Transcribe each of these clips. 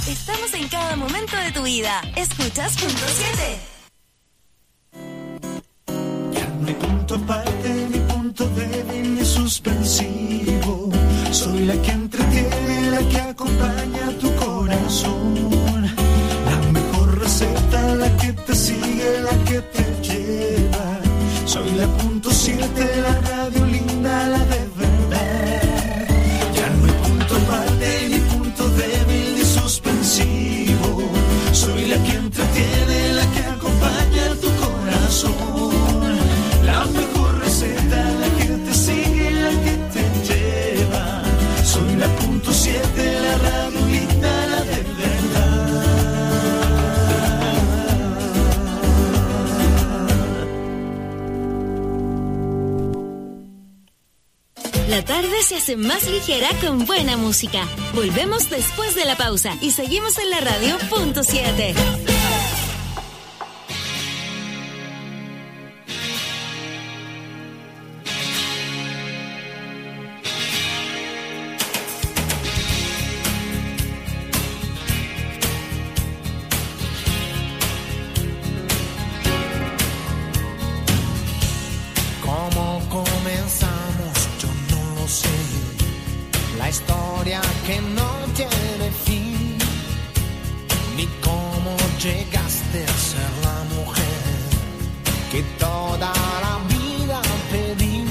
Estamos en cada momento de tu vida. Escuchas Punto 7. Ya no hay punto aparte, ni punto débil, ni suspensivo. Soy la que entretiene, la que acompaña tu corazón. La mejor receta, la que te sigue, la que te lleva. Soy la Punto 7, la radio linda, la de verdad. Ya no hay punto aparte, ni punto débil, ni suspensivo. Soy la que entretiene, la que acompaña tu corazón. La mejor receta, la que te sigue, la que te lleva. Soy la Punto 7, la radio linda, la de verdad. La tarde se hace más ligera con buena música. Volvemos después de la pausa y seguimos en la radio Punto 7. ¿Cómo comenzamos? Yo no lo sé. La historia que no tiene fin. Ni cómo llegaste a ser la mujer que toda la vida pedí.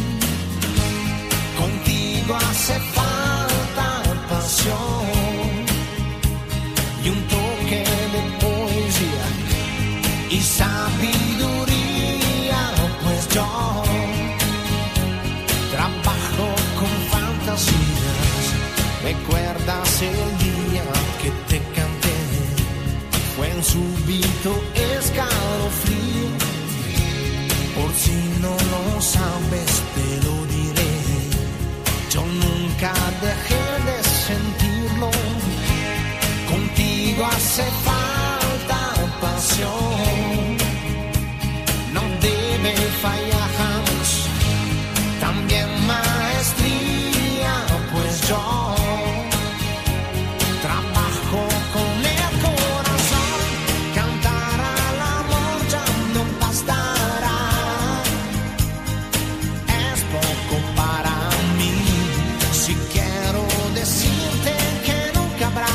Contigo hace falta pasión y un toque de poesía y sabiduría, pues yo trabajo con fantasías. ¿Recuerdas el día que te canté? Fue en súbito escalofrío. Por si no lo sabes, te lo diré. Yo nunca dejé de sentirlo. Contigo hace falta pasión. No debe fallar jamás. También maestría, pues yo trabajo con el corazón. Cantar al amor ya no bastará. Es poco para mí. Si quiero decirte que nunca habrá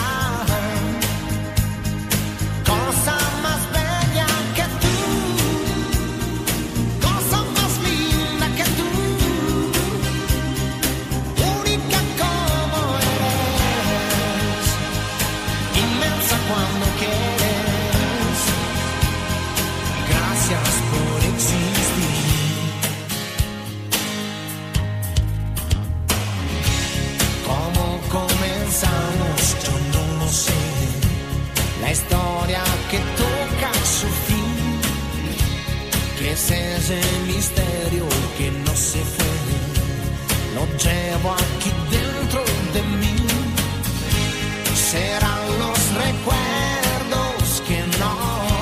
cosa más bella que tú, cosa más linda que tú, única como eres, inmensa cuando quieres. Gracias por existir. ¿Cómo comenzamos? Yo no lo sé. La historia que toca su fin, que es ese misterio que no se fue, lo llevo aquí dentro de mí. Serán los recuerdos que no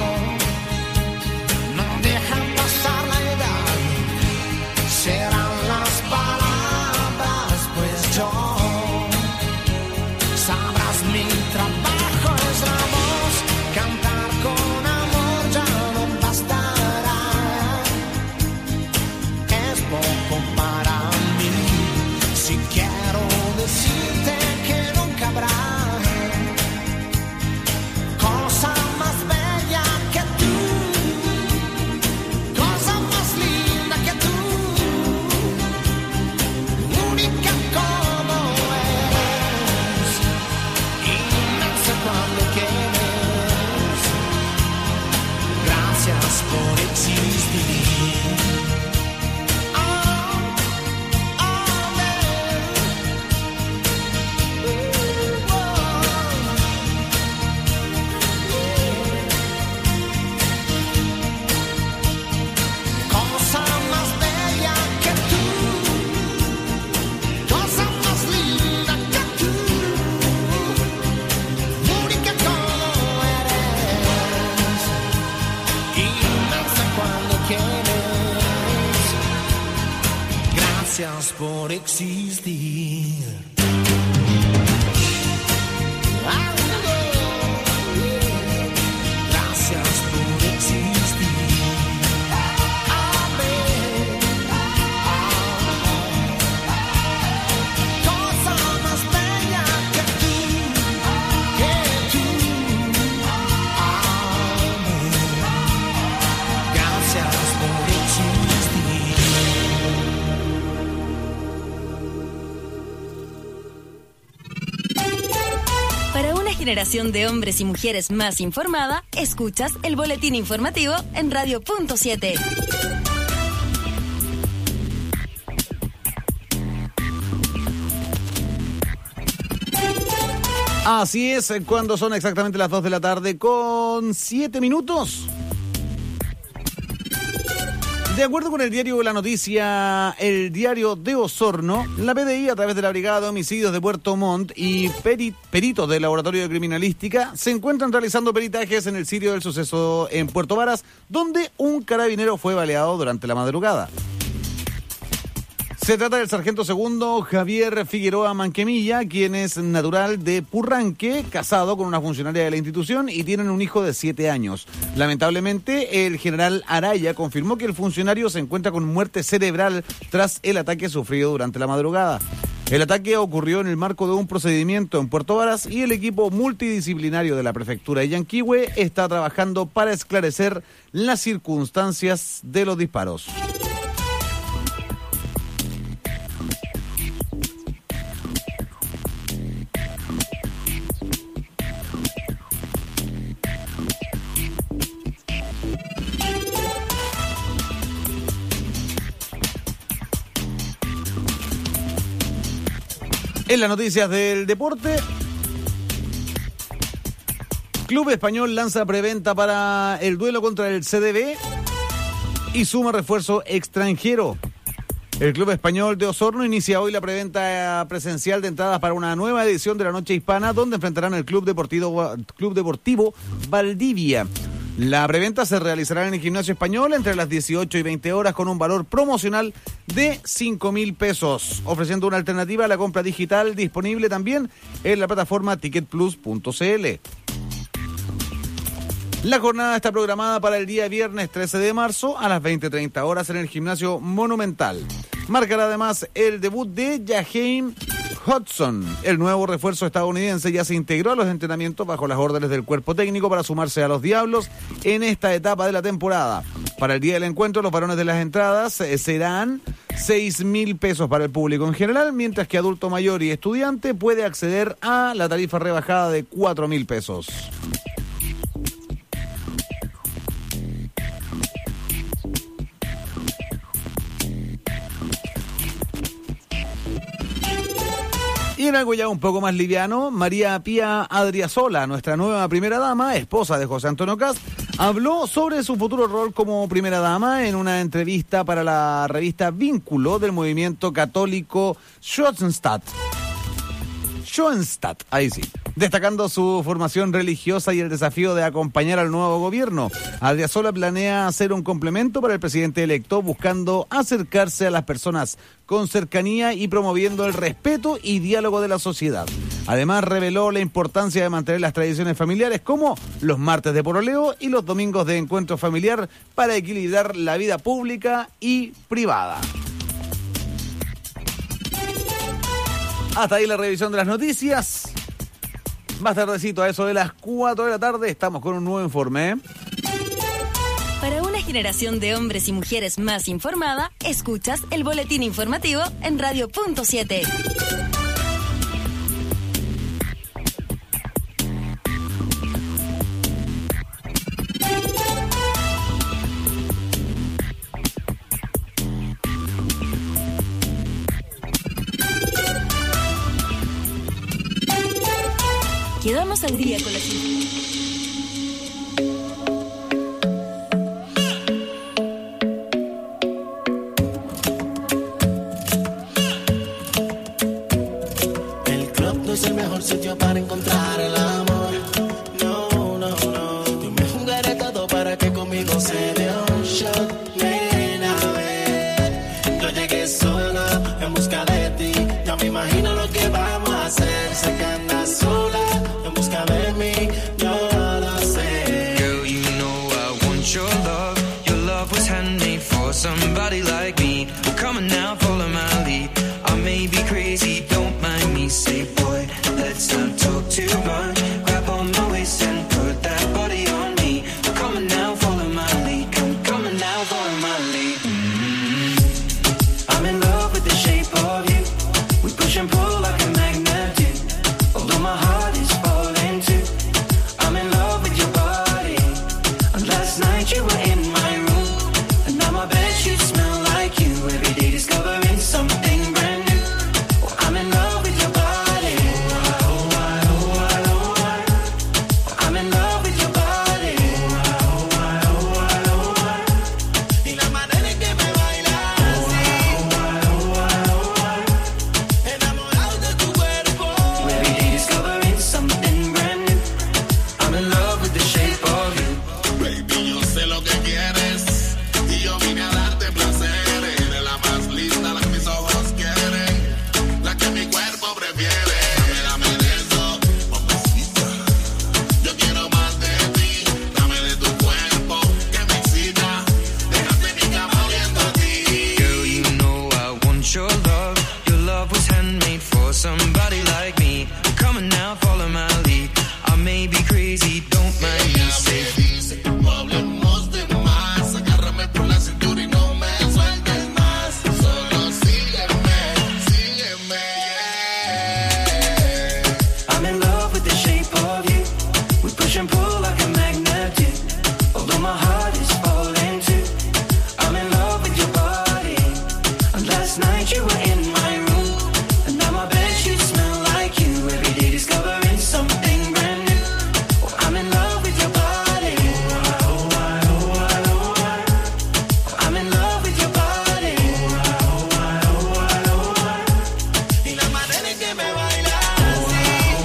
dejan pasar la edad. Serán las palabras, pues yo sabrás mi trabajo es la voz. Cantar con amor ya no bastará. Es poco para mí. Si quiero decirte que nunca habrá cosa más bella que tú, cosa más linda que tú, única como eres, inmensa cuando quieres. Gracias por existir. Cosa más bella que tú, cosa más linda que tú, única como eres, inmensa cuando quieres. Gracias por existir. generación de hombres y mujeres más informada, escuchas el boletín informativo en Radio.7. Así es, cuando son exactamente las 2 de la tarde con 7 minutos. De acuerdo con el diario La Noticia, el diario de Osorno, la PDI a través de la Brigada de Homicidios de Puerto Montt y peritos del Laboratorio de Criminalística se encuentran realizando peritajes en el sitio del suceso en Puerto Varas, donde un carabinero fue baleado durante la madrugada. Se trata del sargento segundo Javier Figueroa Manquemilla, quien es natural de Purranque, casado con una funcionaria de la institución y tienen un hijo de 7 años. Lamentablemente, el general Araya confirmó que el funcionario se encuentra con muerte cerebral tras el ataque sufrido durante la madrugada. El ataque ocurrió en el marco de un procedimiento en Puerto Varas y el equipo multidisciplinario de la prefectura de Yanquihue está trabajando para esclarecer las circunstancias de los disparos. En las noticias del deporte, Club Español lanza preventa para el duelo contra el CDB y suma refuerzo extranjero. El Club Español de Osorno inicia hoy la preventa presencial de entradas para una nueva edición de la Noche Hispana, donde enfrentarán al Club Deportivo Valdivia. La preventa se realizará en el Gimnasio Español entre las 18 y 20 horas con un valor promocional de 5.000 pesos, ofreciendo una alternativa a la compra digital disponible también en la plataforma ticketplus.cl. La jornada está programada para el día viernes 13 de marzo a las 20:30 horas en el Gimnasio Monumental. Marcará además el debut de Jaheim Hudson. El nuevo refuerzo estadounidense ya se integró a los entrenamientos bajo las órdenes del cuerpo técnico para sumarse a los Diablos en esta etapa de la temporada. Para el día del encuentro, los varones de las entradas serán 6.000 pesos para el público en general, mientras que adulto mayor y estudiante puede acceder a la tarifa rebajada de 4.000 pesos. Y en algo ya un poco más liviano, María Pía Adriasola, nuestra nueva primera dama, esposa de José Antonio Kast, habló sobre su futuro rol como primera dama en una entrevista para la revista Vínculo del movimiento católico Schoenstatt, ahí sí, destacando su formación religiosa y el desafío de acompañar al nuevo gobierno. Adriasola planea hacer un complemento para el presidente electo, buscando acercarse a las personas con cercanía y promoviendo el respeto y diálogo de la sociedad. Además, reveló la importancia de mantener las tradiciones familiares como los martes de poroleo y los domingos de encuentro familiar para equilibrar la vida pública y privada. Hasta ahí la revisión de las noticias. Más tardecito, a eso de las 4 de la tarde, estamos con un nuevo informe. Para una generación de hombres y mujeres más informada, escuchas el boletín informativo en Radio.7. Quedamos al día con las El club no es el mejor sitio para encontrar el amor. No, no, no. Yo me jugaré todo para que conmigo se dé un shot. Nena, ven. Yo llegué sola en busca de ti. Ya me imagino lo que vamos a hacer. Sé que andas sola en busca de mí. Yo lo me crazy, don't mind me. Say, no hablemos de más, agárrame por la cintura y no me sueltes más. Solo sígueme, sígueme. I'm in love with the shape of you. We push and pull like a magnet do. Although my heart is falling too. I'm in love with your body. And last night you were in my room. And now my bedsheets smell like you. Every day discovering something brand new. Oh, I'm in love with your body. Oh, I, oh, I, oh, I. I'm in love with your body. Oh, I, oh, I, oh, I. Y la manera en que me bailas así,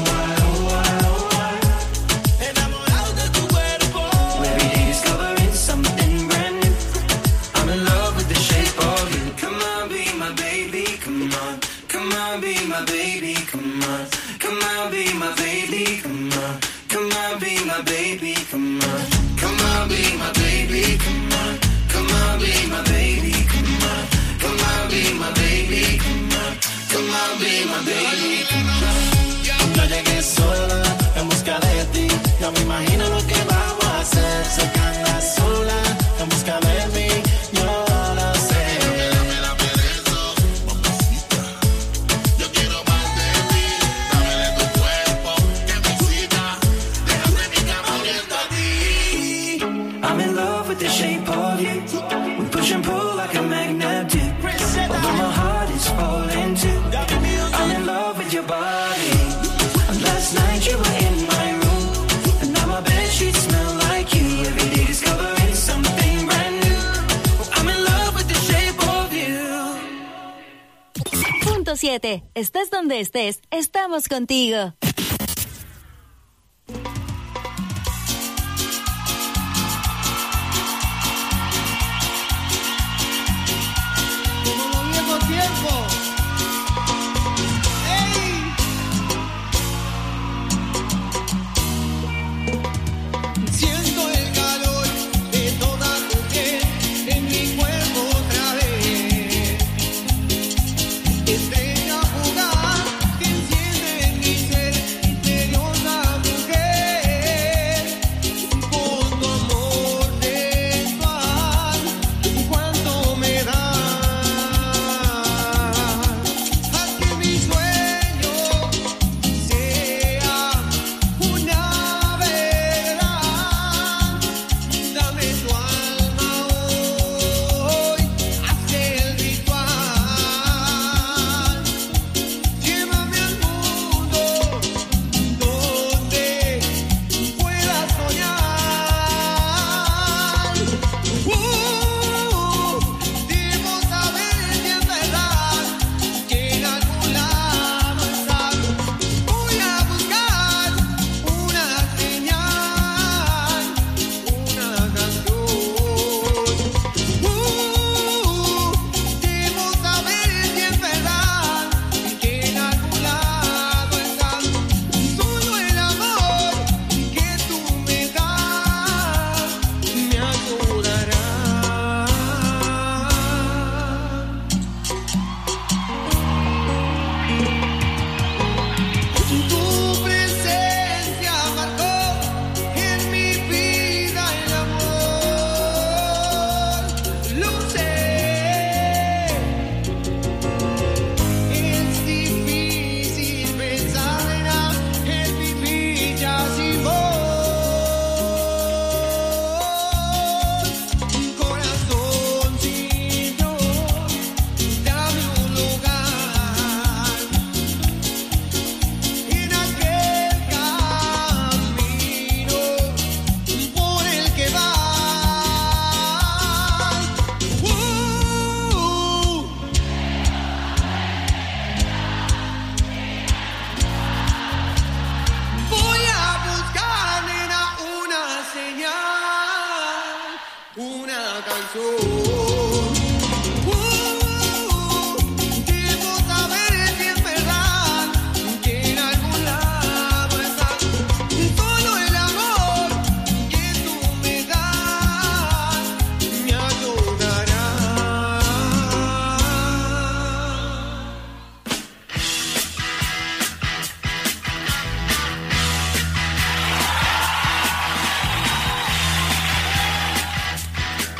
enamorado de tu cuerpo. Every day discovering something brand new. I'm in love with the shape of you. Come on, be my baby, come on. Come on, be my baby, come on. Come on, be my baby, come on. Come on, be my baby, come on. Come on, be my baby, come on. Come on, be my baby, come on. Come on, be my baby, come on. Come on, be my baby, come on. Yo llegué sola en busca de ti. Ya me imagino lo que vamos a hacer. Sé que andas sola en busca de mí. Yo lo sé. Dame de eso, mamacita. Yo quiero más de ti. Dame de tu cuerpo que me excita. Déjame mi cama oliendo a ti. I'm in love with the shape of you. We push and pull like a magnet do. Although my heart is falling too. I'm in love with your body. And last night you were in my room. And now my bedsheets smell like you. Every day discovering something brand new. I'm in love with the shape of you. Punto 7. Estés donde estés, estamos contigo. Como los viejos tiempos. ¡Ey! Siento el calor de toda tu piel en mi cuerpo otra vez. Estrella fugaz que enciende en mi ser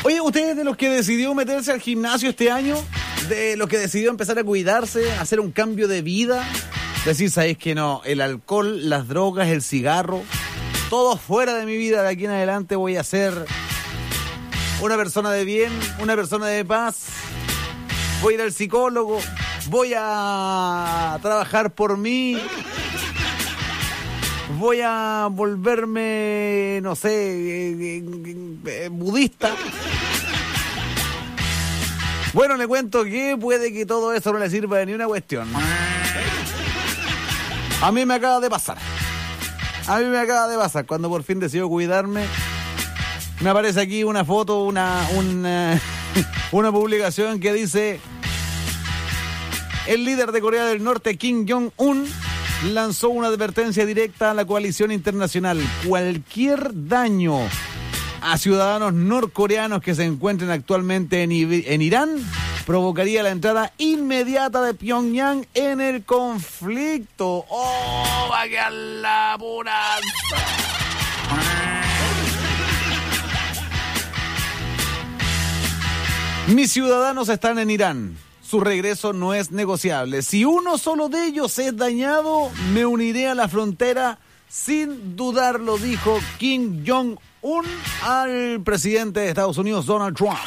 Oye, ¿usted es de los que decidió meterse al gimnasio este año? ¿De los que decidió empezar a cuidarse, hacer un cambio de vida? Decir, ¿sabes que no? El alcohol, las drogas, el cigarro, todo fuera de mi vida. De aquí en adelante voy a ser una persona de bien, una persona de paz. Voy a ir al psicólogo, voy a trabajar por mí. Voy a volverme, no sé, budista. Bueno, le cuento que puede que todo eso no le sirva de ni una cuestión. A mí me acaba de pasar. Cuando por fin decido cuidarme, me aparece aquí una foto, una publicación que dice: el líder de Corea del Norte, Kim Jong-un, lanzó una advertencia directa a la coalición internacional. Cualquier daño a ciudadanos norcoreanos que se encuentren actualmente en Irán provocaría la entrada inmediata de Pyongyang en el conflicto. ¡Oh, va a quedar la pura! Mis ciudadanos están en Irán. Su regreso no es negociable. Si uno solo de ellos es dañado, me uniré a la frontera sin dudarlo, dijo Kim Jong-un al presidente de Estados Unidos, Donald Trump.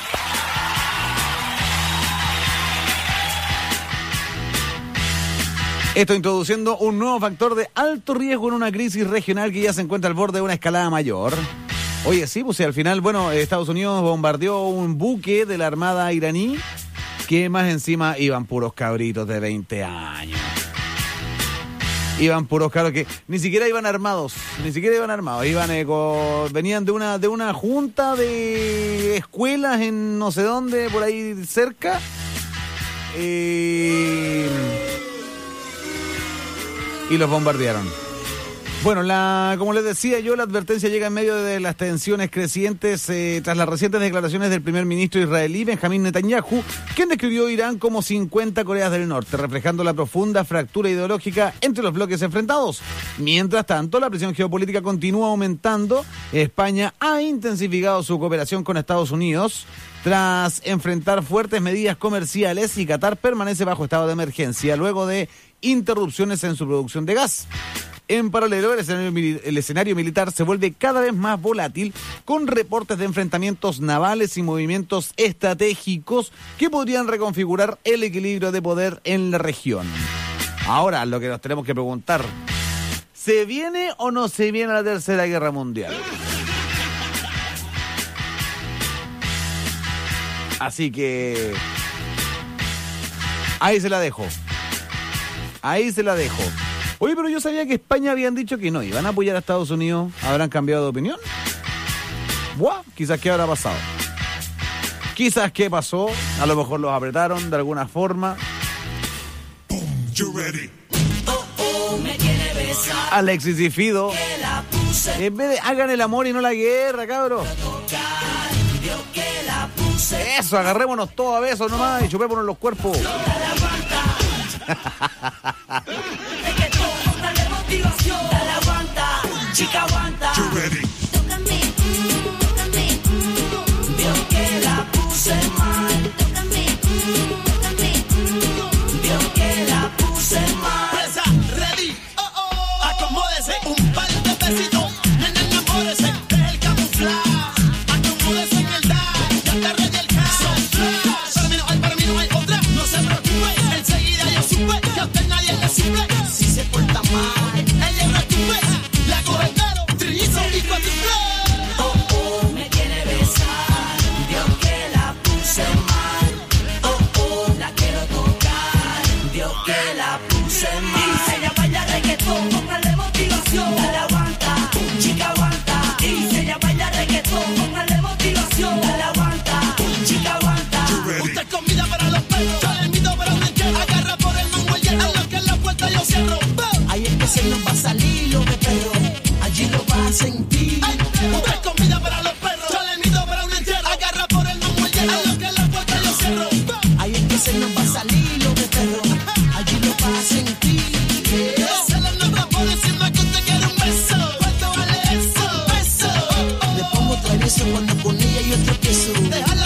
Esto introduciendo un nuevo factor de alto riesgo en una crisis regional que ya se encuentra al borde de una escalada mayor. Oye, sí, pues al final, Estados Unidos bombardeó un buque de la Armada iraní, que más encima iban puros cabritos de 20 años. Iban puros cabros que ni siquiera iban armados. Venían de una junta de escuelas en no sé dónde, por ahí cerca. Y los bombardearon. Bueno, como les decía yo, la advertencia llega en medio de las tensiones crecientes tras las recientes declaraciones del primer ministro israelí, Benjamín Netanyahu, quien describió Irán como 50 Coreas del Norte, reflejando la profunda fractura ideológica entre los bloques enfrentados. Mientras tanto, la presión geopolítica continúa aumentando. España ha intensificado su cooperación con Estados Unidos tras enfrentar fuertes medidas comerciales, y Qatar permanece bajo estado de emergencia luego de interrupciones en su producción de gas. En paralelo, el escenario militar se vuelve cada vez más volátil, con reportes de enfrentamientos navales y movimientos estratégicos que podrían reconfigurar el equilibrio de poder en la región. Ahora, lo que nos tenemos que preguntar: ¿se viene o no se viene la Tercera Guerra Mundial? Así que ahí se la dejo. Oye, pero yo sabía que España habían dicho que no iban a apoyar a Estados Unidos. ¿Habrán cambiado de opinión? Buah, quizás qué habrá pasado. Quizás qué pasó. A lo mejor los apretaron de alguna forma. Alexis y Fido. En vez de hagan el amor y no la guerra, cabros. Eso, agarrémonos todos a besos nomás y chupémonos los cuerpos. Dale, aguanta, chica, aguanta. Tócame, vio que la puse mal. Tócame, vio que la puse mal. Presa, ready, acomódese, un par de besitos, nena, enamórese, deje el camuflaje, acomódese en el dash, ya te rayé el cash. Para mí no hay otra, no se preocupe, enseguida yo supe que a usted nadie le sirve. Si se porta mal, ella es recupera, la coge caro, trillizo y cuatriplé. Me quiere besar, vio que la puse mal. La quiero tocar, vio que la puse mal. Y ella baila reggaetón, póngale motivación. Dale, aguanta, chica, aguanta. Y ella baila reggaetón, póngale motivación. Dale, aguanta, chica, aguanta. Usted es comida para los perros, yo le invito para un entierro. Agarra por el mango el hierro, a lo que en la puerta yo cierro. Ahí es que se nos va a salir lo de perro, allí lo vas a sentir. Usted es comida para los perros, yo le invito para un entierro. Agarra por el mango el hierro, a lo que en la puerta yo cierro. Ahí es que se nos va a salir lo de perro, allí lo vas a sentir. Se le nota por encima que usted quiere un beso. ¿Cuánto vale eso? Beso. Le pongo travieso cuando con ella yo tropiezo. Déjala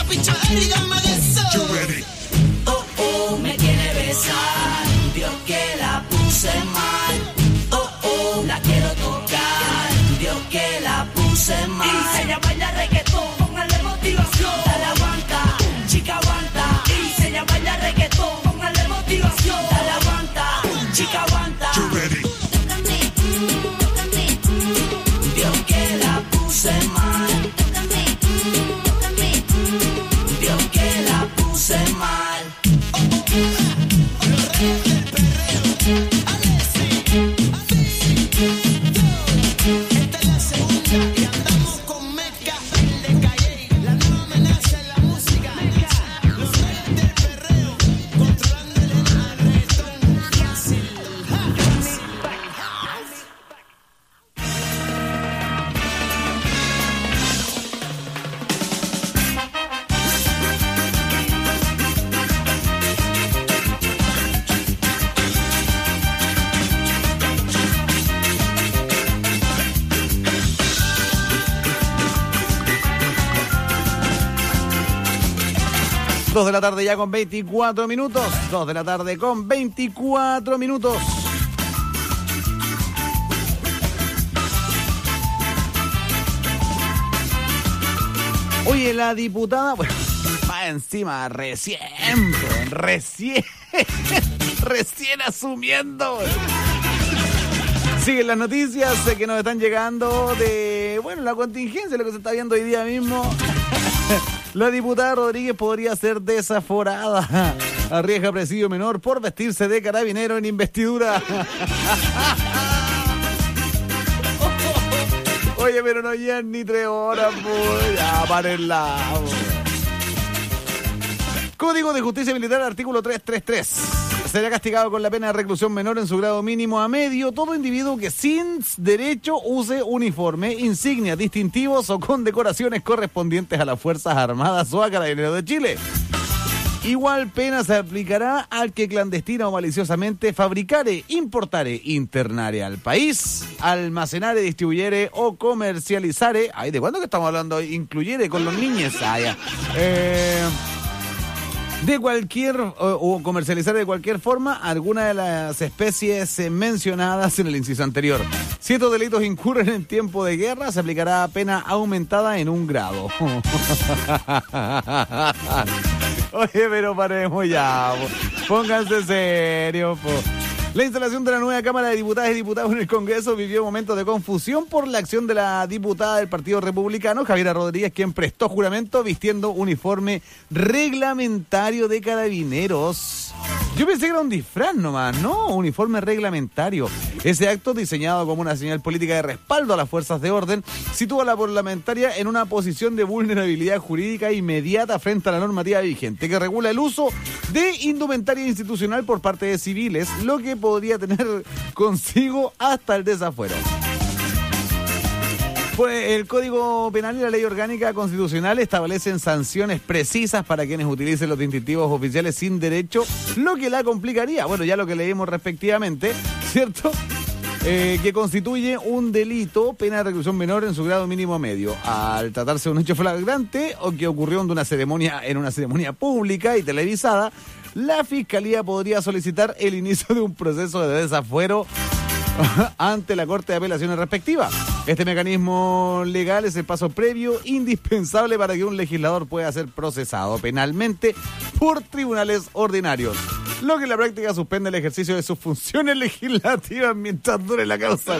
Y andamos con mezcla, de calle, la nueva amenaza en la música. Los reyes del perreo, controlando el reggaetón fácil. Dos de la tarde ya con 24 minutos. 2 de la tarde con 24 minutos. Oye, la diputada, bueno, va encima recién asumiendo. Siguen las noticias que nos están llegando de, bueno, la contingencia, lo que se está viendo hoy día mismo. La diputada Rodríguez podría ser desaforada. Arriesga presidio menor por vestirse de carabinero en investidura. Oye, pero no llegan ni 3 horas, pues. Ya, párenla. Código de Justicia Militar, artículo 333. Será castigado con la pena de reclusión menor en su grado mínimo a medio todo individuo que sin derecho use uniforme, insignias, distintivos o condecoraciones correspondientes a las Fuerzas Armadas o a Carabineros de Chile. Igual pena se aplicará al que clandestina o maliciosamente fabricare, importare, internare al país, almacenare, distribuyere o comercializare. Ay, ¿de cuándo que estamos hablando? Incluyere con los niños. Ah, ya. De cualquier o comercializar de cualquier forma alguna de las especies mencionadas en el inciso anterior. Si estos delitos incurren en tiempo de guerra, se aplicará pena aumentada en 1 grado. Oye, pero paremos ya, pónganse serios, po. La instalación de la nueva Cámara de Diputadas y Diputados en el Congreso vivió momentos de confusión por la acción de la diputada del Partido Republicano, Javiera Rodríguez, quien prestó juramento vistiendo uniforme reglamentario de carabineros. Yo pensé que era un disfraz nomás, no, uniforme reglamentario. Ese acto, diseñado como una señal política de respaldo a las fuerzas de orden, sitúa a la parlamentaria en una posición de vulnerabilidad jurídica inmediata frente a la normativa vigente, que regula el uso de indumentaria institucional por parte de civiles, lo que podría tener consigo hasta el desafuero. Pues el Código Penal y la Ley Orgánica Constitucional establecen sanciones precisas para quienes utilicen los distintivos oficiales sin derecho, lo que la complicaría. Bueno, ya lo que leímos respectivamente, ¿cierto? Que constituye un delito, pena de reclusión menor en su grado mínimo medio, al tratarse de un hecho flagrante o que ocurrió en una ceremonia pública y televisada. La Fiscalía podría solicitar el inicio de un proceso de desafuero ante la Corte de Apelaciones respectiva. Este mecanismo legal es el paso previo indispensable para que un legislador pueda ser procesado penalmente por tribunales ordinarios, lo que en la práctica suspende el ejercicio de sus funciones legislativas mientras dure la causa.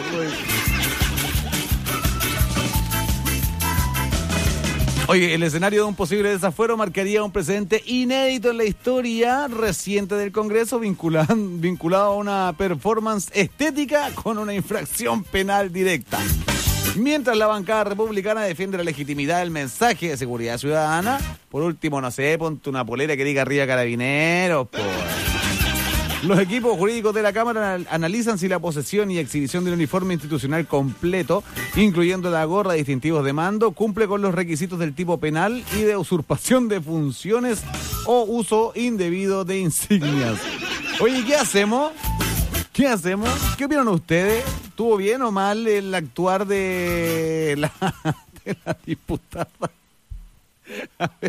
Oye, el escenario de un posible desafuero marcaría un precedente inédito en la historia reciente del Congreso, vinculado a una performance estética con una infracción penal directa. Mientras la bancada republicana defiende la legitimidad del mensaje de seguridad ciudadana, por último, no sé, ponte una polera que diga arriba carabineros, pues. Los equipos jurídicos de la Cámara analizan si la posesión y exhibición del uniforme institucional completo, incluyendo la gorra de distintivos de mando, cumple con los requisitos del tipo penal y de usurpación de funciones o uso indebido de insignias. Oye, ¿qué hacemos? ¿Qué hacemos? ¿Qué opinan ustedes? ¿Estuvo bien o mal el actuar de la diputada? A ver.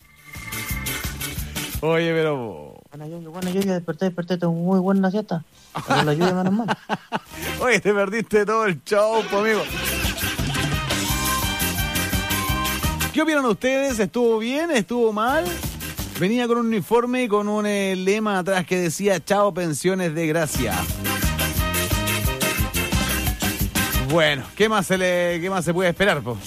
Oye, pero... Bueno, yo desperté, tengo muy buena siesta. Con la lluvia menos mal. Oye, te perdiste todo el show, amigo. ¿Qué opinan ustedes? ¿Estuvo bien? ¿Estuvo mal? Venía con un uniforme y con un lema atrás que decía chao pensiones de gracia. Bueno, ¿qué más se puede esperar, po?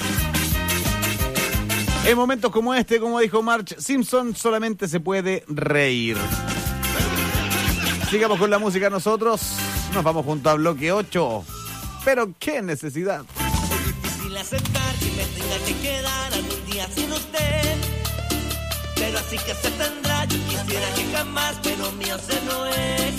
En momentos como este, como dijo Marge Simpson, solamente se puede reír. Sigamos con la música nosotros. Nos vamos junto a Bloque 8. Pero qué necesidad. difícil aceptar que me tenga que quedar algún día sin usted. Pero así que se tendrá, yo quisiera que jamás, pero mío se no es.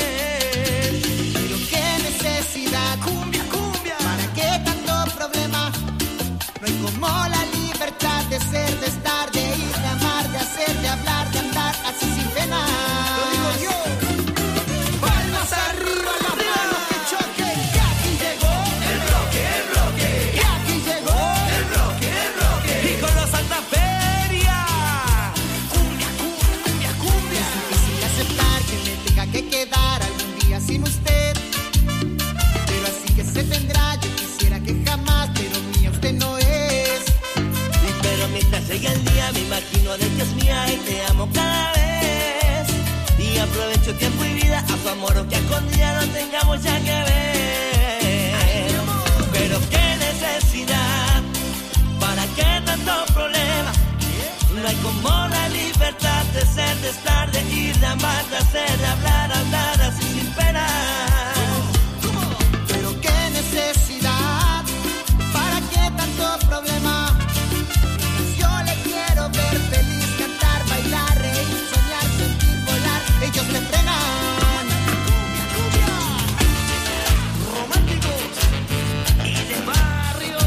Pero qué necesidad, cumbia, cumbia, ¿para qué tanto problema? No hay como la libertad de ser, de estar, de ir, de amar, de hacer, de hablar, de andar así sin pena. Lo digo yo. Palmas arriba, las manos que choquen. Que aquí llegó el bloque, el bloque. Que aquí llegó el bloque, el bloque. Y con los Santa Feria. Cumbia, cumbia, cumbia, cumbia. Es difícil aceptar que me tenga que quedar algún día sin usted. Pero así que se tendrá, yo quisiera que jamás, pero mía usted no es. Pero mientras llegue el día me imagino de que es mía y te amo cada vez. Y aprovecho tiempo y vida a su amor, aunque a escondida no tengamos ya que ver. Pero qué necesidad, ¿para qué tanto problema? No hay como la libertad de ser, de estar, de ir, de amar, de hacer, de hablar, andar así sin pena. Pero qué necesidad, ¿para qué tanto problema? Yo le quiero ver feliz, cantar, bailar, reír, soñar, sentir, volar. Ellos me frenan. Cumbia, Románticos y de barrio.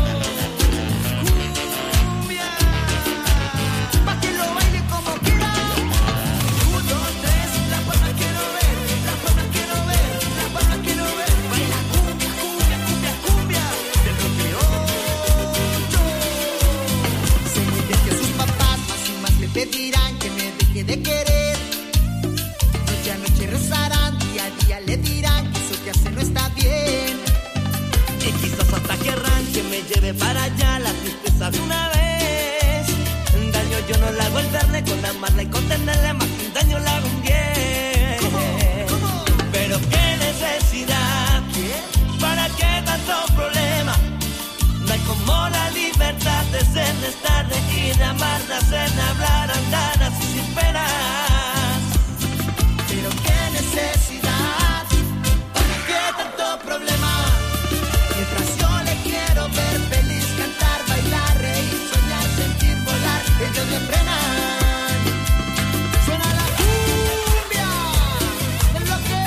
Cumbia. pa' que lo baile como quiera. 1, 2, 3, las palmas quiero ver, las palmas quiero ver, las palmas quiero ver. Baila cumbia, cumbia, cumbia, cumbia. Del bloque 8. Sé muy bien que sus papás más y más le pedirán que me deje de querer. Noche a noche rezarán, día a día le dirán que eso que hace no está bien. Y quizás hasta querrán que me lleve para allá la tristeza de una vez. Daño yo no le hago el verde, con amarla y contenerle más que un daño le hago un bien. Pero qué necesidad, ¿para qué tanto problema? No hay como la libertad de ser, de estar, de ir, de amar, de hacer, de hablar, andar así sin penas. Pero qué necesidad, ¿para qué tanto problema? Mientras yo le quiero ver feliz, cantar, bailar, reír, soñar, sentir, volar, ellos me frenan. Suena la cumbia del bloque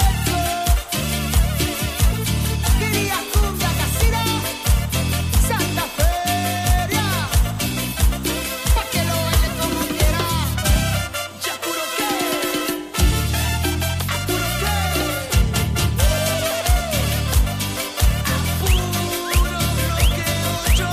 8. Quería cumbia casera, Santa Feria, pa' que lo baile como quiera. Ya puro que, a puro que, a puro bloque 8.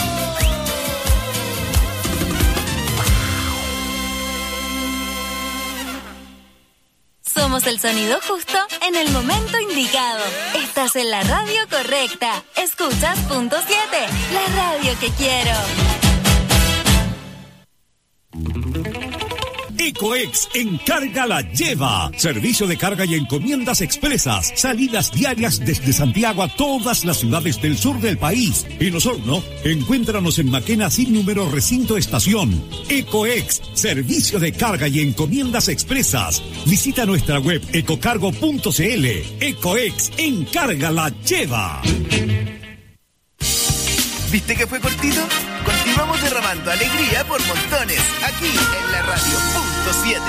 Somos el sonido justo en el momento indicado. Estás en la radio correcta. Escuchas Punto 7, la radio que quiero. Ecoex Encarga la Lleva. Servicio de carga y encomiendas expresas. Salidas diarias desde Santiago a todas las ciudades del sur del país. En Osorno, encuéntranos en Maquena sin número recinto estación. Ecoex, servicio de carga y encomiendas expresas. Visita nuestra web ecocargo.cl. Ecoex Encarga la Lleva. ¿Viste que fue cortito? Continuamos derramando alegría por montones, aquí en la radio Punto 7.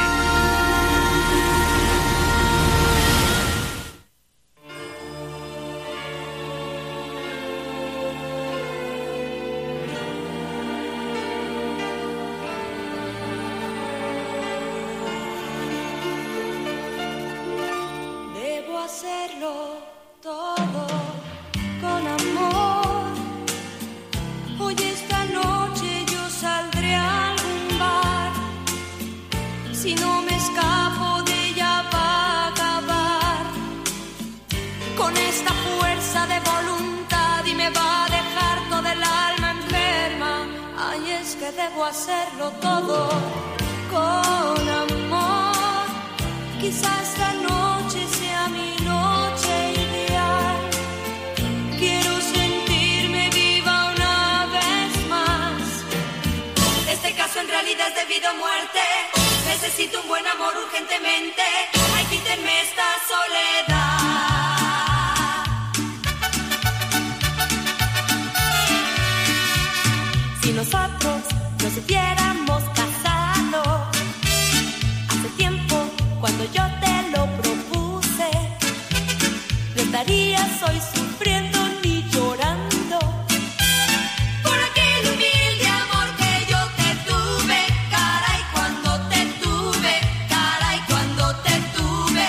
Debo hacerlo todo con amor. Hoy esta noche yo saldré a algún bar. Si no me escapo de ella va a acabar con esta fuerza de voluntad y me va a dejar toda el alma enferma. Ay, es que debo hacerlo todo con amor. Quizás esta noche sea mi noche ideal. Quiero sentirme viva una vez más. Este caso en realidad es debido a muerte. Necesito un buen amor urgentemente. Ay, quítenme esta soledad. Si nosotros nos hubiéramos casado hace tiempo, cuando yo te lo propuse, no estarías hoy sufriendo ni llorando por aquel humilde amor que yo te tuve. Caray, cuando te tuve, caray, cuando te tuve.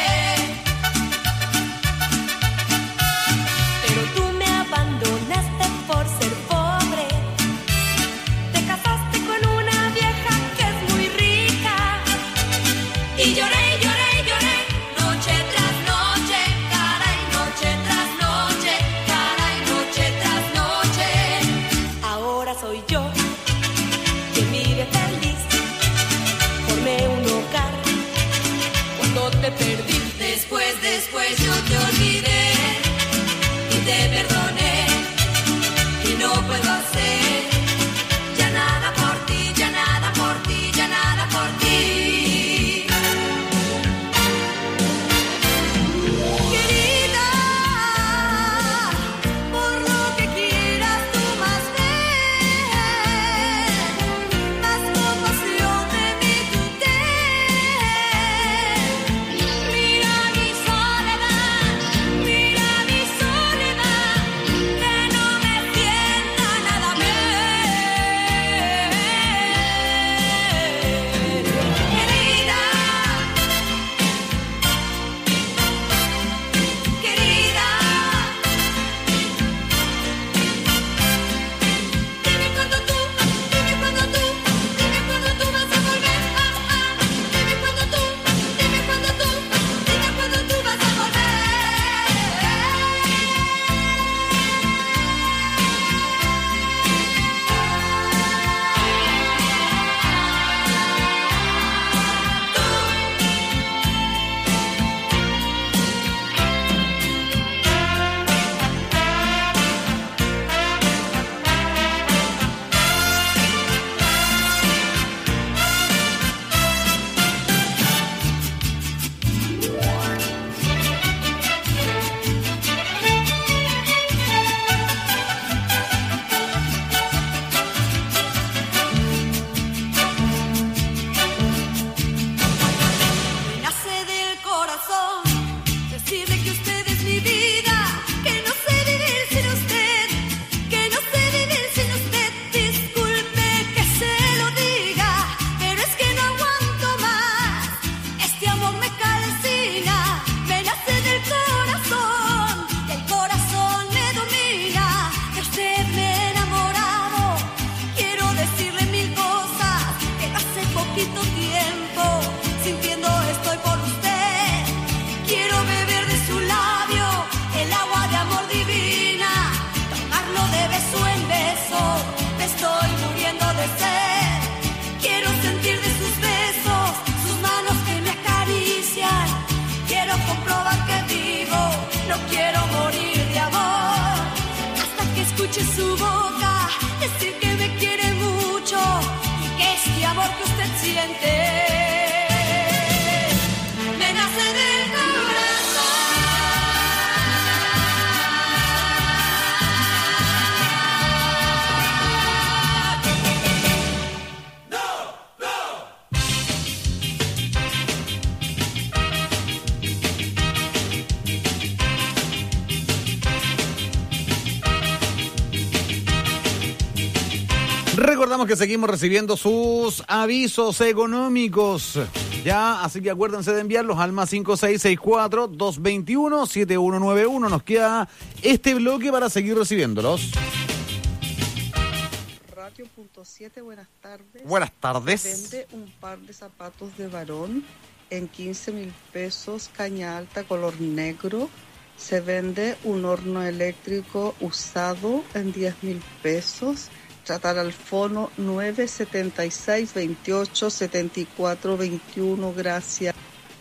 Pero tú me abandonaste por ser pobre. Te casaste con una vieja que es muy rica. Y lloré, lloré, lloré, noche tras noche, caray, noche tras noche, caray, noche tras noche. Ahora soy yo quien vive feliz, formé un hogar cuando te perdí. Después yo te olvidé y te perdoné y no puedo hacer ya nada por ti, ya nada por ti, ya nada por ti. Querida, por lo que quieras tú más ven, más compasión de mí tú ten. Mira mi soledad, que no me sienta nada bien. Querida, querida, dime cuándo tú vas a volver. Dime cuándo tú vas a volver. Me nace del corazón decirle que usted es mi vida, que no sé vivir sin usted, que no sé vivir sin usted. Disculpe que se lo diga, pero es que no aguanto más. Este amor me calcina, me nace del corazón y el corazón me domina. De usted me he enamorado, quiero decirle mil cosas, pero hace poquito tiempo sintiendo estoy por usted. Quiero beber de su labio el agua de amor divina, tomarlo de beso en beso, me estoy muriendo de sed. Quiero sentir de sus besos, sus manos que me acarician. Quiero comprobar que vivo, no quiero morir de amor. Hasta que escuche su boca decir que me quiere mucho y que este amor que usted siente me nace del Recordamos que seguimos recibiendo sus avisos económicos. Ya, así que acuérdense de enviarlos al más 5664-221-7191. Nos queda este bloque para seguir recibiéndolos. Radio Punto 7, buenas tardes. Buenas tardes. Vende un par de zapatos de varón en 15.000 pesos, caña alta, color negro. Se vende un horno eléctrico usado en 10.000 pesos. Tratar al fono 976 28 74 21. Gracias.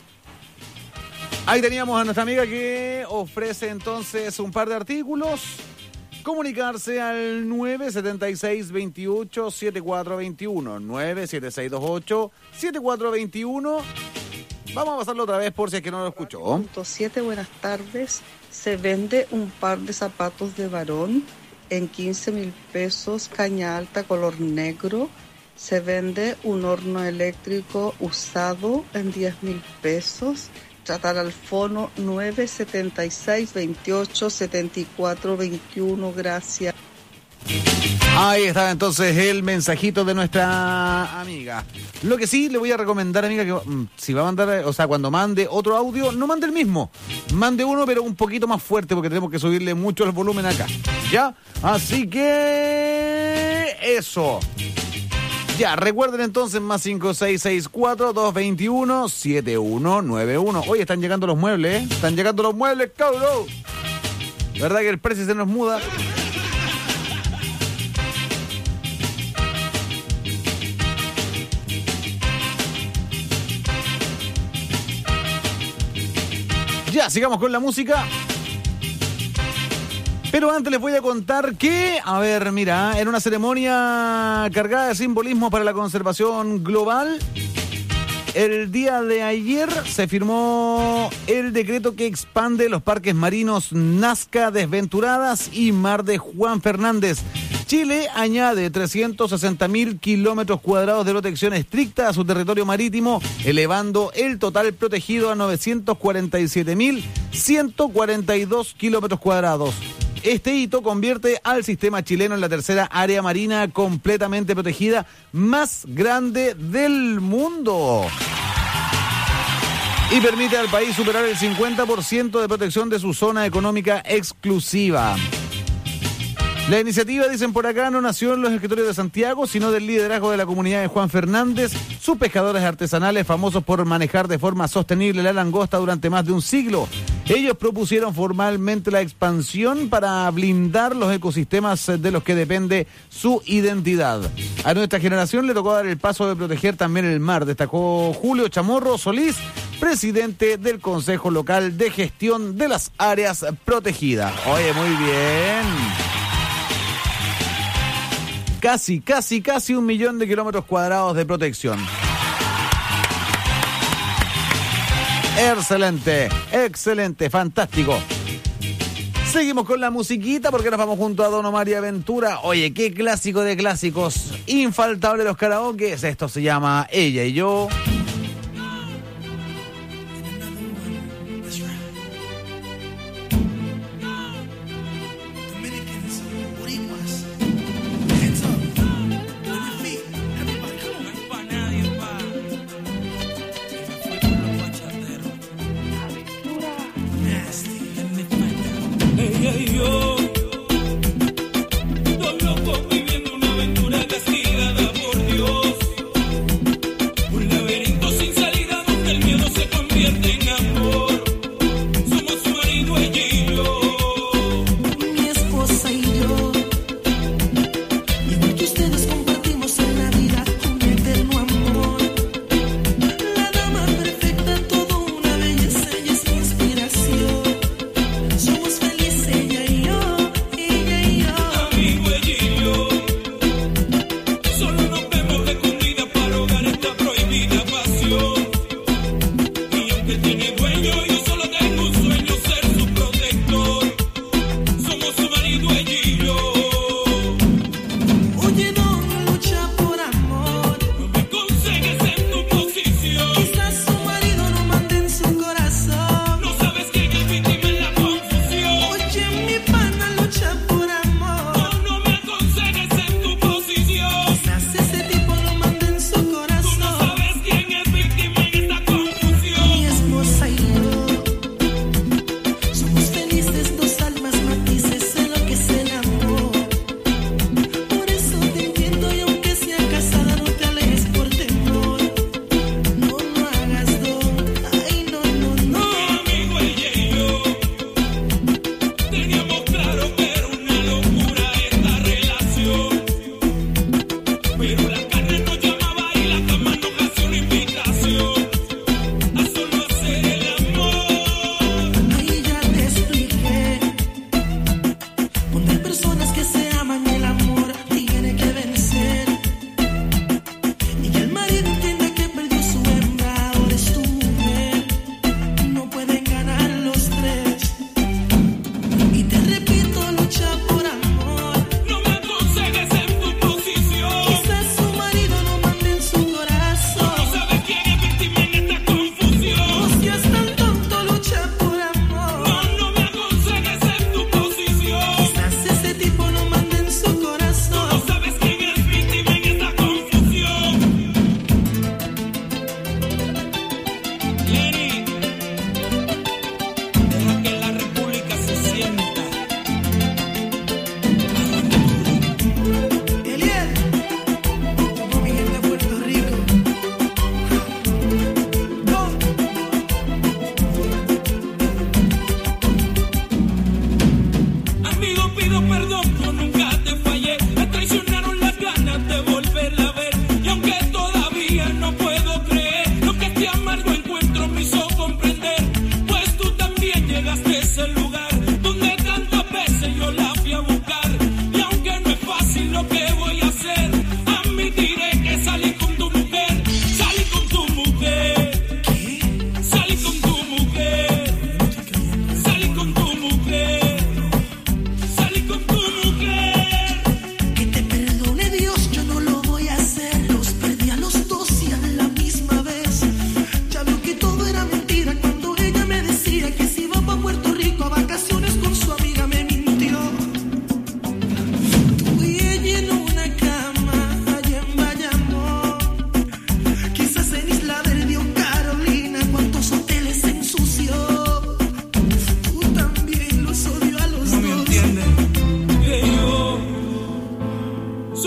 Ahí teníamos a nuestra amiga que ofrece entonces un par de artículos. Comunicarse al 976 28 74 21. 97628 7421. Vamos a pasarlo otra vez por si es que no lo escuchó. Punto 7, buenas tardes. Se vende un par de zapatos de varón en 15.000 pesos. Caña alta color negro. Se vende un horno eléctrico usado en 10.000 pesos. Tratar al fono 976 28 74 21. Gracias. Ahí está entonces el mensajito de nuestra amiga. Lo que sí le voy a recomendar, amiga, que si va a mandar, o sea, cuando mande otro audio, no mande el mismo. Mande uno, pero un poquito más fuerte, porque tenemos que subirle mucho el volumen acá. ¿Ya? Así que... eso. Ya, recuerden entonces, más 5664-221-7191. Hoy están llegando los muebles, ¿eh? Están llegando los muebles, cabrón. ¿Verdad que el precio se nos muda? Ya, sigamos con la música. Pero antes les voy a contar que, a ver, mira, en una ceremonia cargada de simbolismo para la conservación global, el día de ayer se firmó el decreto que expande los parques marinos Nazca, Desventuradas y Mar de Juan Fernández. Chile añade 360.000 kilómetros cuadrados de protección estricta a su territorio marítimo, elevando el total protegido a 947.142 kilómetros cuadrados. Este hito convierte al sistema chileno en la tercera área marina completamente protegida más grande del mundo. Y permite al país superar el 50% de protección de su zona económica exclusiva. La iniciativa, dicen por acá, no nació en los escritorios de Santiago, sino del liderazgo de la comunidad de Juan Fernández, sus pescadores artesanales famosos por manejar de forma sostenible la langosta durante más de un siglo. Ellos propusieron formalmente la expansión para blindar los ecosistemas de los que depende su identidad. A nuestra generación le tocó dar el paso de proteger también el mar, destacó Julio Chamorro Solís, presidente del Consejo Local de Gestión de las Áreas Protegidas. Oye, muy bien. Casi 1 millón de kilómetros cuadrados de protección. Excelente, fantástico. Seguimos con la musiquita porque nos vamos junto a Don Omar y Aventura. Oye, qué clásico de clásicos. Infaltable los karaokes. Esto se llama Ella y Yo. Ella y yo, dos locos viviendo una aventura castigada por Dios, un laberinto.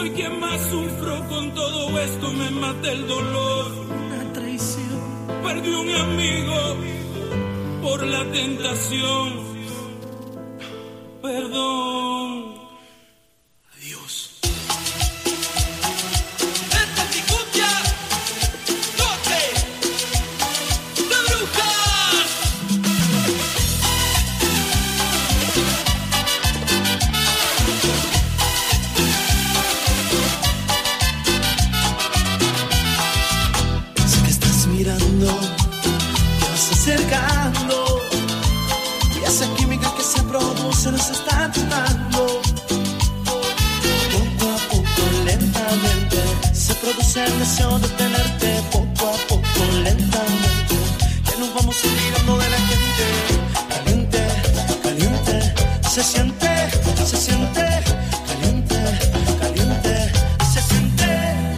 soy quien más sufro con todo esto, me mata el dolor. Una traición. Perdí un amigo por la tentación. Perdón. Adiós. Esta es mi cumbia. Norte de brujas. Sé que estás mirando, te vas acercando, y esa química que se produce nos está tratando. Poco a poco, lentamente, se produce el deseo de tenerte. Poco a poco, lentamente, que nos vamos olvidando de la gente. Caliente, caliente, se siente, caliente, caliente, se siente.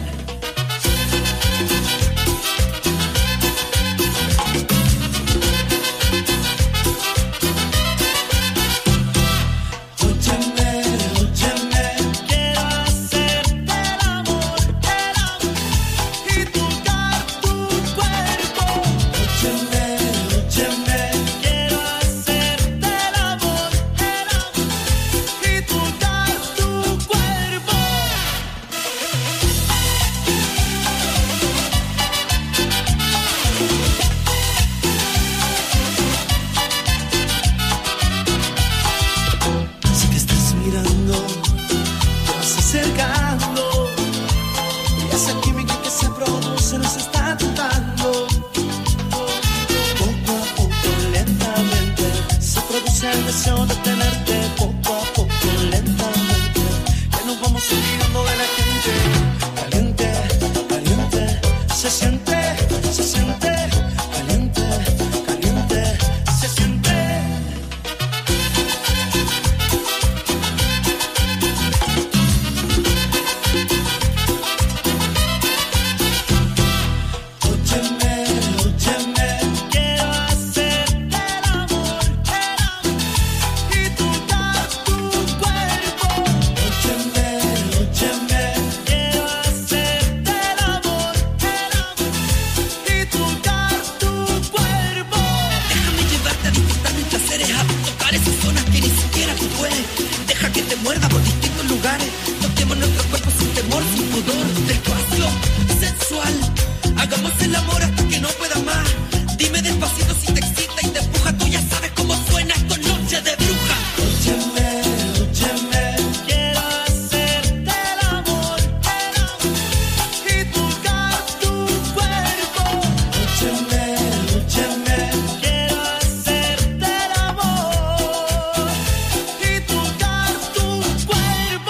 Óyeme, quiero hacerte el amor, y tocar tu cuerpo. Óyeme, quiero hacerte el amor, y tocar tu cuerpo. Sé que estás mirando, te vas acercando, y esa química que se produce nos está tentando. Poco a poco, lentamente, se produce el deseo de tenerte. Poco a poco, lentamente, que nos vamos olvidando de la gente. Caliente, caliente, se siente, caliente, caliente, se siente. Óyeme, quiero hacerte el amor, y tocar tu cuerpo. Óyeme, quiero hacerte el amor, y tocar tu cuerpo. Déjame llevarte a disfrutar mis placeres, a tocar esas zonas que ni siquiera tú puedes. Deja que te muerda por distintos lugares. Toquemos nuestro cuerpo sin temor, sin pudor. Despacio, sensual. Hagamos el amor hasta que no pueda más. Dime despacito si te excita y te empuja. Tú ya sabes cómo suena esto, noche de bruja. Óyeme, quiero hacerte el amor, y tocar tu cuerpo. Óyeme, quiero hacerte el amor, y tocar tu cuerpo.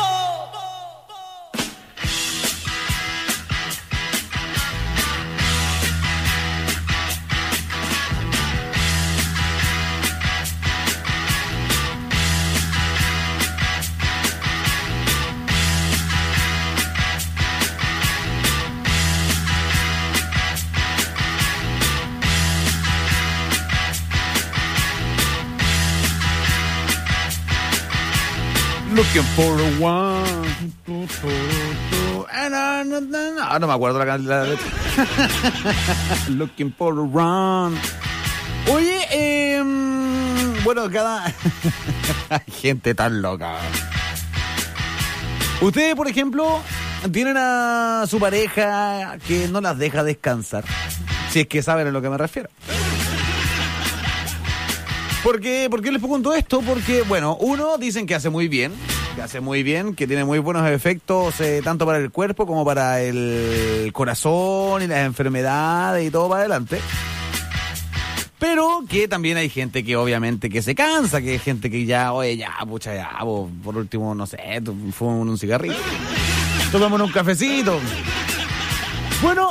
Looking for a one. No me acuerdo la letra. Looking for a run. Oye, bueno, cada gente tan loca. Ustedes, por ejemplo, tienen a su pareja que no las deja descansar. Si es que saben a lo que me refiero. ¿Por qué les pregunto esto? Porque, bueno, uno, dicen que hace muy bien, que tiene muy buenos efectos, tanto para el cuerpo como para el corazón y las enfermedades y todo para adelante. Pero que también hay gente que obviamente que se cansa, que hay gente que ya, oye, ya, pucha, ya, por último, no sé, fumamos un cigarrito, tomamos un cafecito. Bueno,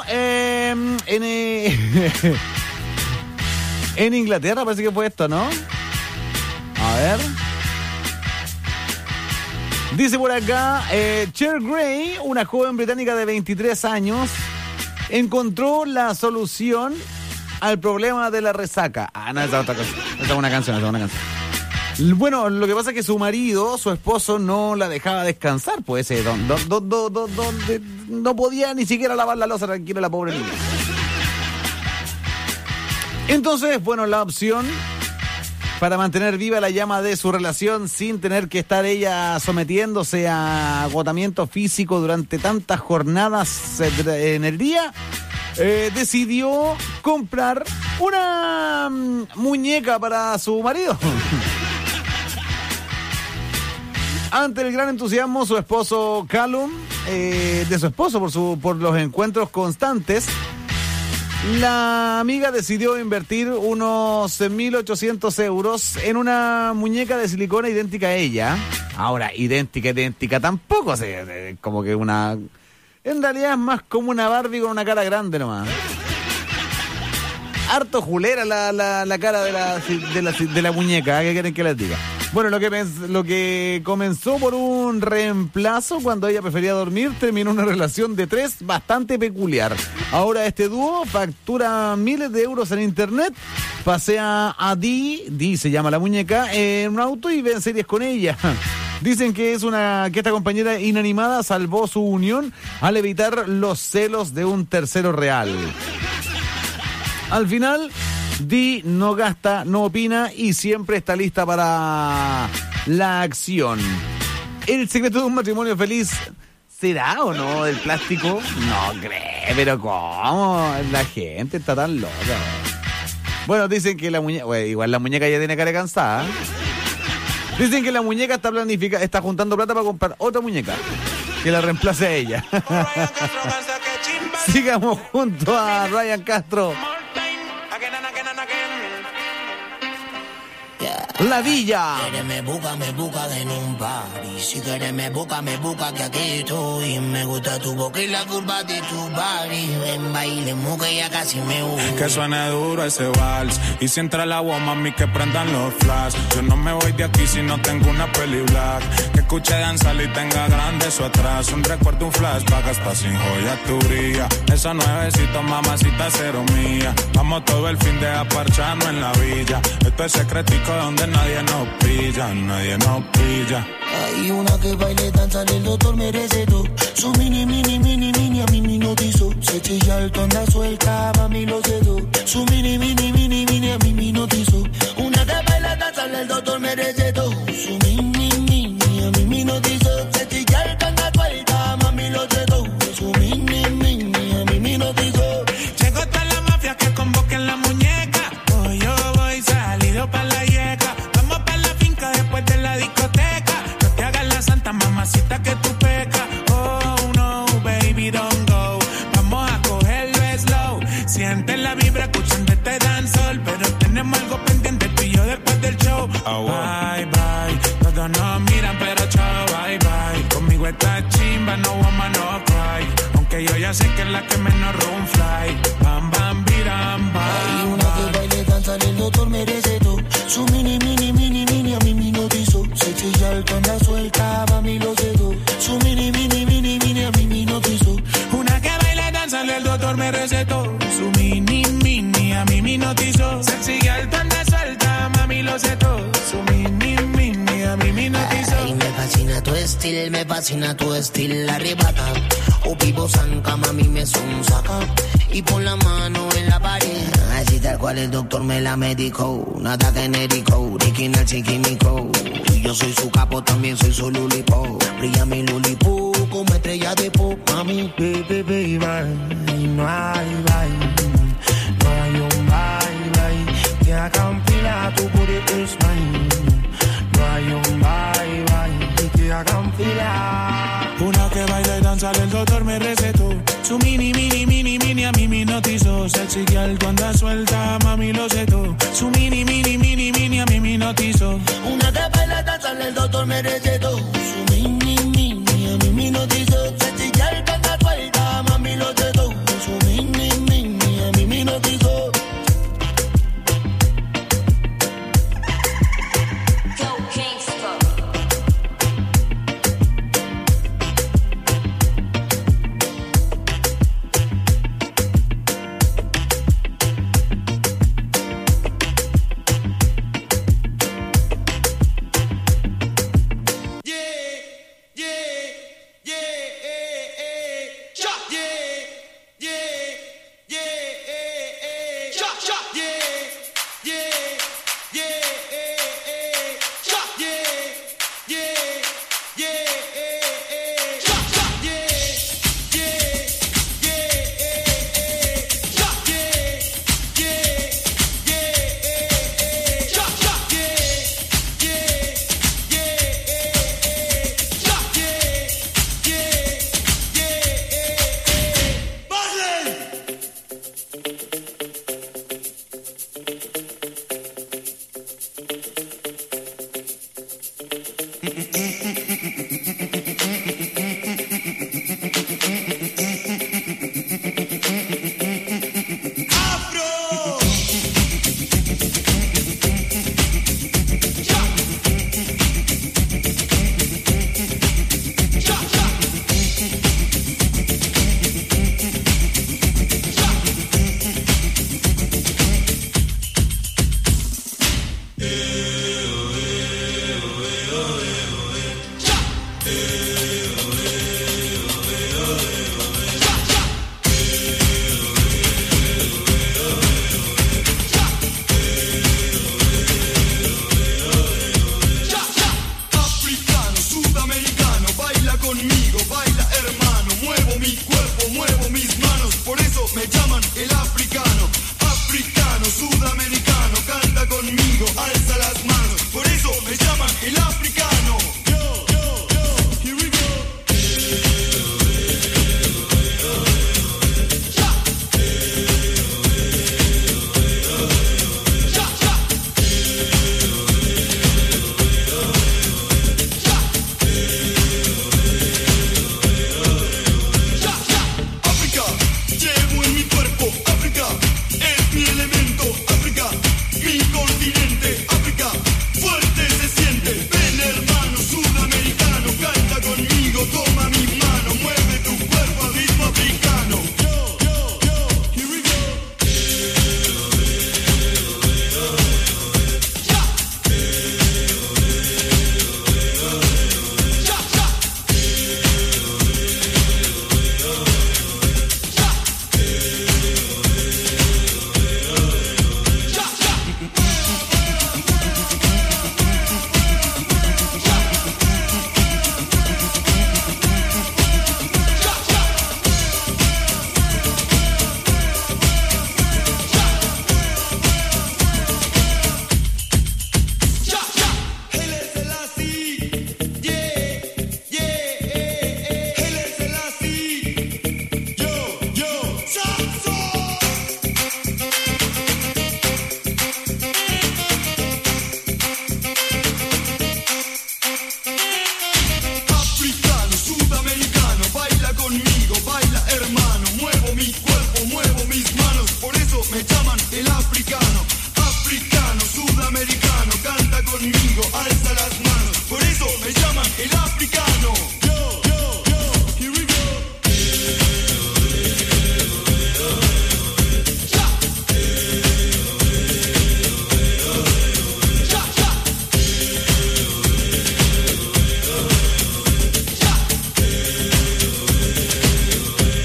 en Inglaterra parece que fue esto, ¿no? A ver. Dice por acá, Cher Gray, una joven británica de 23 años, encontró la solución al problema de la resaca. Ah, no, esa es otra cosa. Esa es una canción, Bueno, lo que pasa es que su marido, su esposo, no la dejaba descansar, pues no podía ni siquiera lavar la loza tranquila la pobre niña. Entonces, bueno, la opción para mantener viva la llama de su relación sin tener que estar ella sometiéndose a agotamiento físico durante tantas jornadas en el día, decidió comprar una muñeca para su marido. Ante el gran entusiasmo su esposo Callum, de su esposo por los encuentros constantes, la amiga decidió invertir unos 1.800 euros en una muñeca de silicona idéntica a ella. Ahora, idéntica tampoco, o sea, como que una... En realidad es más como una Barbie con una cara grande nomás. Harto julera la cara de la muñeca, ¿qué quieren que les diga? Bueno, lo que comenzó por un reemplazo cuando ella prefería dormir, terminó una relación de 3 bastante peculiar. Ahora este dúo factura miles de euros en internet, pasea a Dee se llama la muñeca, en un auto y ven series con ella. Dicen que esta compañera inanimada salvó su unión al evitar los celos de un tercero real. Al final, Dee no gasta, no opina y siempre está lista para la acción. ¿El secreto de un matrimonio feliz será o no el plástico? No creo, pero ¿cómo? La gente está tan loca. Bueno, dicen que la muñeca... igual la muñeca ya tiene cara cansada. Dicen que la muñeca está juntando plata para comprar otra muñeca que la reemplace a ella. Sigamos junto a Ryan Castro. La Villa. Si quieres me busca en un party. Si quieres me busca que aquí estoy. Me gusta tu boca y la curva de tu body. Ven, bailemos que ya casi me voy. Que suene duro ese vals. Y si entra el agua, mami, que prendan los flash. Yo no me voy de aquí si no tengo una peli black. Que escuche danzar y tenga grande eso atrás. Un recuerdo, un flashback hasta sin joya tu brilla. Esos nuevecitos, mamacita, cero mía. Vamos todo el fin de aparcharnos en la villa. Esto es secretico donde nadie nos pilla, nadie nos pilla. Hay una que baile, danza, el doctor me recetó. Su mini, a mí me notizó. Se chilla alto, anda suelta, mami lo cedo. Su mini, a mí me notizó. Una que baila, danza, el doctor me recetó. Su mini, a mí me notizó. Se chilla alto, anda suelta, mami lo cedo. Su mini, a mí me notizó. Llegó toda la mafia que convoquen la muñeca. Hoy yo voy salido pa' la yeca. Vamos pa' la finca después de la discoteca. No te hagas la santa mamacita que tú pecas. Oh no, baby, don't go. Vamos a cogerlo slow. Siente la vibra escuchando este dancehall. Pero tenemos algo pendiente tú y yo después del show. Bye, bye. Todos nos miran pero chao, bye, bye. Conmigo esta chimba, no woman, no cry. Aunque yo ya sé que es la que menos room fly. Bam, bam, biram, bam. Hay una que baile, danza, el doctor me recetó. Su mini, a mí me notizó. Se chilla alto, anda suelta, mami lo cedo. Su mini, a mí me notizó. Una que baila, danza, el doctor me recetó. Su mini, a mí me notizó. Se sigue alto, anda suelta, mami lo cedo. Su mini, a mí me notizó. Ay, me fascina tu estilo, arrebata. O vivo zanca, mami me son saca. Y pon la mano en la pared. Así tal cual el doctor me la medicó. Nada genérico, original sin químico. Y yo soy su capo, también soy su lulipo. Brilla mi lulipo como estrella de pop. Mami, baby, no hay un bye que haga un pila, tu booty is mine. No hay un bye que haga un pila. Una que baila y danza, el doctor me recetó. Su mini, a mí me notizó. Sexy girl, tú andas suelta, mami lo cedo. Su mini, a mí me notizó. Una que baila y danza, el doctor me recetó. Su mini, a mí me notizó. Sexy girl, tú andas suelta, mami lo cedo. Su mini, a mí me notizó. muevo mis